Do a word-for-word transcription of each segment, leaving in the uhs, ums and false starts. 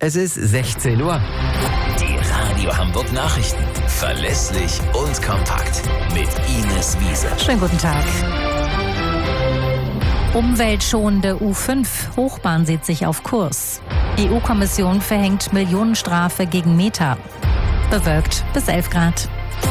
Es ist sechzehn Uhr. Die Radio Hamburg Nachrichten. Verlässlich und kompakt. Mit Ines Wiese. Schönen guten Tag. Umweltschonende U fünf Hochbahn sieht sich auf Kurs. E U-Kommission verhängt Millionenstrafe gegen Meta. Bewölkt bis elf Grad.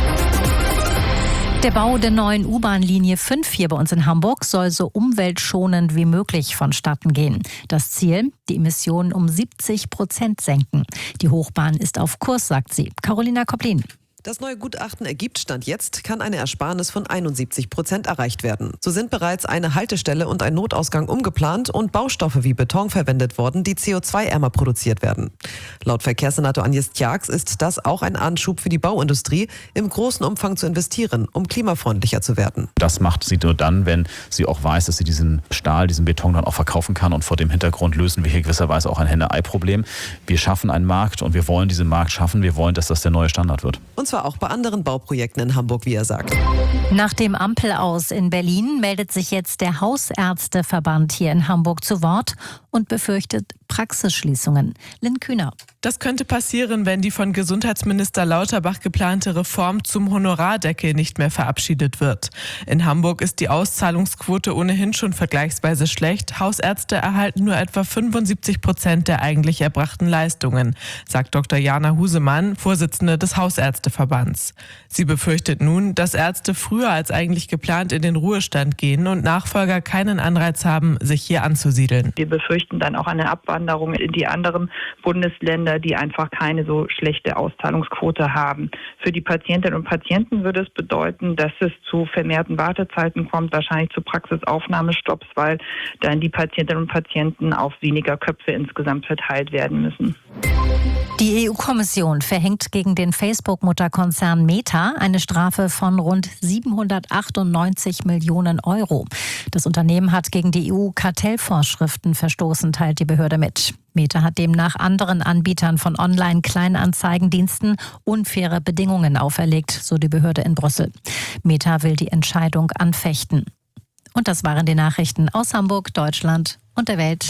Der Bau der neuen U-Bahn-Linie fünf hier bei uns in Hamburg soll so umweltschonend wie möglich vonstatten gehen. Das Ziel, die Emissionen um siebzig Prozent senken. Die Hochbahn ist auf Kurs, sagt sie. Carolina Koplin. Das neue Gutachten ergibt, Stand jetzt, kann eine Ersparnis von einundsiebzig Prozent erreicht werden. So sind bereits eine Haltestelle und ein Notausgang umgeplant und Baustoffe wie Beton verwendet worden, die C O zwei ärmer produziert werden. Laut Verkehrssenator Agnes Tjax ist das auch ein Anschub für die Bauindustrie, im großen Umfang zu investieren, um klimafreundlicher zu werden. Das macht sie nur dann, wenn sie auch weiß, dass sie diesen Stahl, diesen Beton dann auch verkaufen kann. Und vor dem Hintergrund lösen wir hier gewisserweise auch ein Henne-Ei-Problem. Wir schaffen einen Markt und wir wollen diesen Markt schaffen. Wir wollen, dass das der neue Standard wird. Und zwar auch bei anderen Bauprojekten in Hamburg, wie er sagt. Nach dem Ampelaus in Berlin meldet sich jetzt der Hausärzteverband hier in Hamburg zu Wort und befürchtet Praxisschließungen. Lynn Kühner. Das könnte passieren, wenn die von Gesundheitsminister Lauterbach geplante Reform zum Honorardeckel nicht mehr verabschiedet wird. In Hamburg ist die Auszahlungsquote ohnehin schon vergleichsweise schlecht. Hausärzte erhalten nur etwa fünfundsiebzig Prozent der eigentlich erbrachten Leistungen, sagt Doktor Jana Husemann, Vorsitzende des Hausärzteverbands. Sie befürchtet nun, dass Ärzte früher als eigentlich geplant in den Ruhestand gehen und Nachfolger keinen Anreiz haben, sich hier anzusiedeln. Wir befürchten dann auch eine Abwanderung in die anderen Bundesländer, die einfach keine so schlechte Auszahlungsquote haben. Für die Patientinnen und Patienten würde es bedeuten, dass es zu vermehrten Wartezeiten kommt, wahrscheinlich zu Praxisaufnahmestopps, weil dann die Patientinnen und Patienten auf weniger Köpfe insgesamt verteilt werden müssen. Die E U-Kommission verhängt gegen den Facebook-Mutterkonzern Meta eine Strafe von rund siebenhundertachtundneunzig Millionen Euro. Das Unternehmen hat gegen die E U-Kartellvorschriften verstoßen, teilt die Behörde mit. Meta hat demnach anderen Anbietern von Online-Kleinanzeigendiensten unfaire Bedingungen auferlegt, so die Behörde in Brüssel. Meta will die Entscheidung anfechten. Und das waren die Nachrichten aus Hamburg, Deutschland und der Welt.